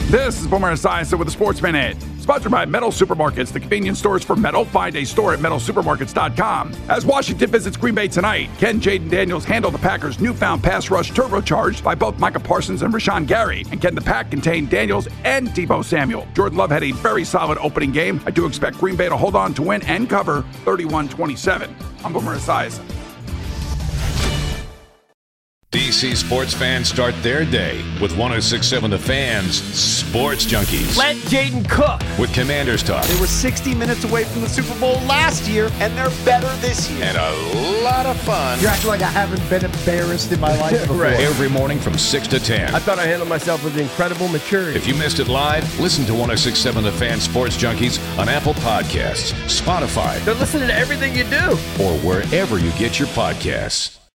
This is Boomer Esiason with the Sports Minute, sponsored by Metal Supermarkets, the convenience stores for metal. Find a store at metalsupermarkets.com. As Washington visits Green Bay tonight, can Jaden Daniels handle the Packers' newfound pass rush turbocharged by both Micah Parsons and Rashawn Gary? And can the pack contain Daniels and Deebo Samuel? Jordan Love had a very solid opening game. I do expect Green Bay to hold on to win and cover 31-27. I'm Boomer Esiason. DC sports fans start their day with 106.7 The Fan's Sports Junkies. Let Jaden cook. With Commanders Talk. They were 60 minutes away from the Super Bowl last year, and they're better this year. And a lot of fun. You're acting like I haven't been embarrassed in my life before. Right. Every morning from 6 to 10. I thought I handled myself with incredible maturity. If you missed it live, listen to 106.7 The Fan Sports Junkies on Apple Podcasts, Spotify. They're listening to everything you do. Or wherever you get your podcasts.